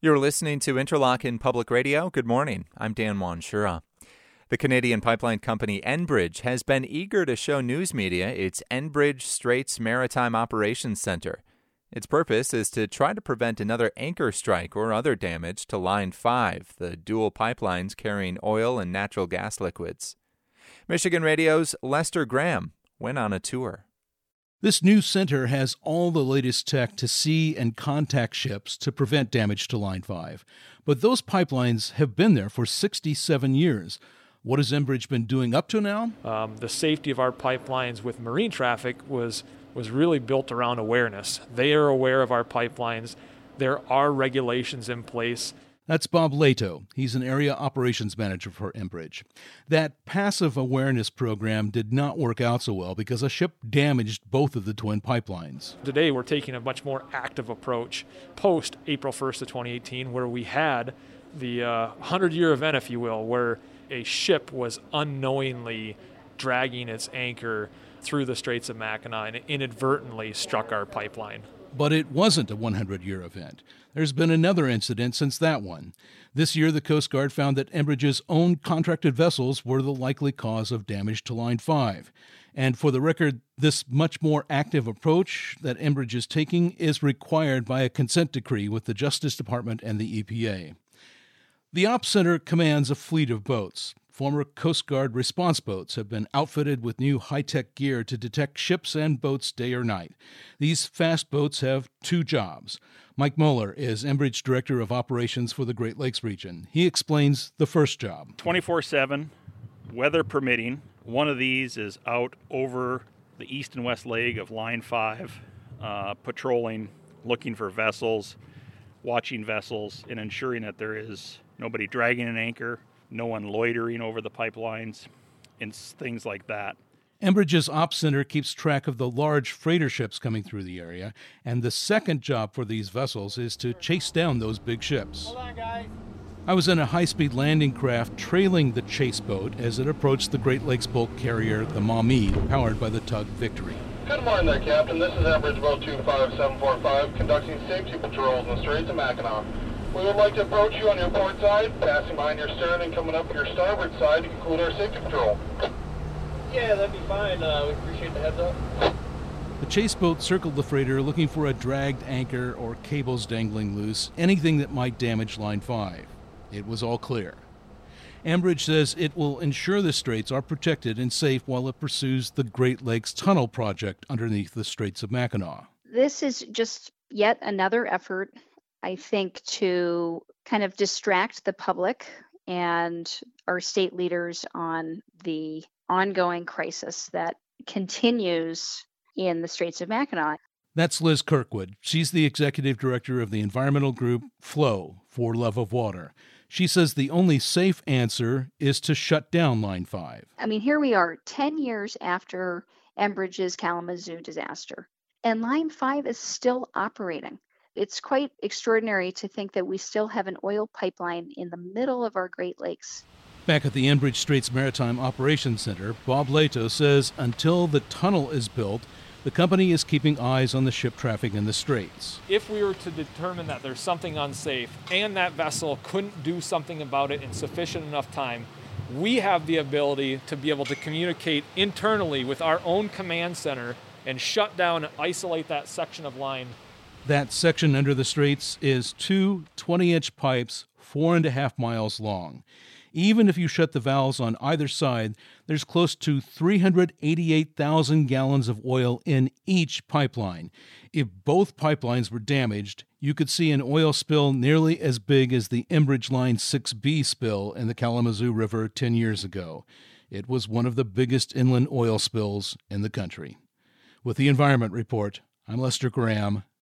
You're listening to Interlochen Public Radio. Good morning. I'm Dan Wanshura. The Canadian pipeline company Enbridge has been eager to show news media its Enbridge Straits Maritime Operations Center. Its purpose is to try to prevent another anchor strike or other damage to Line 5, the dual pipelines carrying oil and natural gas liquids. Michigan Radio's Lester Graham went on a tour. This new center has all the latest tech to see and contact ships to prevent damage to Line 5. But those pipelines have been there for 67 years. What has Enbridge been doing up to now? The safety of our pipelines with marine traffic was really built around awareness. They are aware of our pipelines. There are regulations in place. That's Bob Leto. He's an area operations manager for Enbridge. That passive awareness program did not work out so well because a ship damaged both of the twin pipelines. Today we're taking a much more active approach post April 1st of 2018, where we had the 100-year event, if you will, where a ship was unknowingly dragging its anchor through the Straits of Mackinac and inadvertently struck our pipeline. But it wasn't a 100-year event. There's been another incident since that one. This year, the Coast Guard found that Enbridge's own contracted vessels were the likely cause of damage to Line 5. And for the record, this much more active approach that Enbridge is taking is required by a consent decree with the Justice Department and the EPA. The Ops Center commands a fleet of boats. Former Coast Guard response boats have been outfitted with new high-tech gear to detect ships and boats day or night. These fast boats have two jobs. Mike Moeller is Enbridge Director of Operations for the Great Lakes region. He explains the first job. 24/7, weather permitting. One of these is out over the east and west leg of Line 5, patrolling, looking for vessels, watching vessels, and ensuring that there is nobody dragging an anchor, no one loitering over the pipelines, and things like that. Enbridge's Ops Center keeps track of the large freighter ships coming through the area, and the second job for these vessels is to chase down those big ships. Hold on, guys. I was in a high-speed landing craft trailing the chase boat as it approached the Great Lakes bulk carrier, the Maumee, powered by the tug Victory. Good morning there, Captain. This is Enbridge Boat 25745, conducting safety patrols in the Straits of Mackinac. We would like to approach you on your port side, passing behind your stern and coming up your starboard side to conclude our safety patrol. Yeah, that'd be fine. We appreciate the heads up. The chase boat circled the freighter looking for a dragged anchor or cables dangling loose, anything that might damage Line 5. It was all clear. Enbridge says it will ensure the straits are protected and safe while it pursues the Great Lakes Tunnel project underneath the Straits of Mackinac. This is just yet another effort, I think, to kind of distract the public and our state leaders on the ongoing crisis that continues in the Straits of Mackinac. That's Liz Kirkwood. She's the executive director of the environmental group FLOW, For Love of Water. She says the only safe answer is to shut down Line 5. I mean, here we are 10 years after Enbridge's Kalamazoo disaster, and Line 5 is still operating. It's quite extraordinary to think that we still have an oil pipeline in the middle of our Great Lakes. Back at the Enbridge Straits Maritime Operations Center, Bob Leto says until the tunnel is built, the company is keeping eyes on the ship traffic in the straits. If we were to determine that there's something unsafe and that vessel couldn't do something about it in sufficient enough time, we have the ability to be able to communicate internally with our own command center and shut down and isolate that section of line. That section under the straits is two 20-inch pipes 4.5 miles long. Even if you shut the valves on either side, there's close to 388,000 gallons of oil in each pipeline. If both pipelines were damaged, you could see an oil spill nearly as big as the Enbridge Line 6B spill in the Kalamazoo River 10 years ago. It was one of the biggest inland oil spills in the country. With the Environment Report, I'm Lester Graham,